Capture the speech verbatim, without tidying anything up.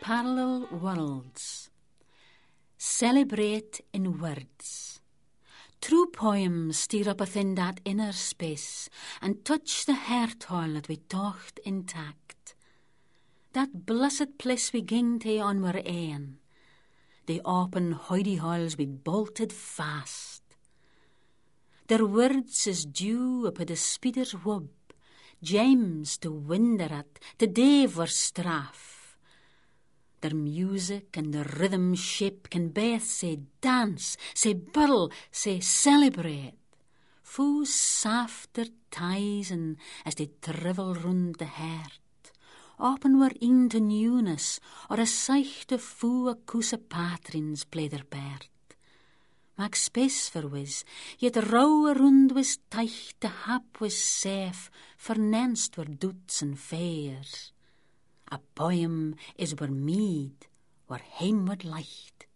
Parallel worlds. Celebrate in words. True poems steer up within that inner space and touch the heart hole that we tocht intact. That blessed place we ging to on our ain. The open hoidy halls we bolted fast. Their words is dew up the spider's web, James to winder at, to Dave or straf. Their music and the rhythm shape can both say dance, say burl, say celebrate. Foo softer ties and as they travel round the heart. Open were into newness, or a seichte foo a koose patrins play their part. Maak space for wiz, yet rauwe rund was teich, de hap was safe, vernenst were doots and fairs. A poem is were mead, were heimward licht.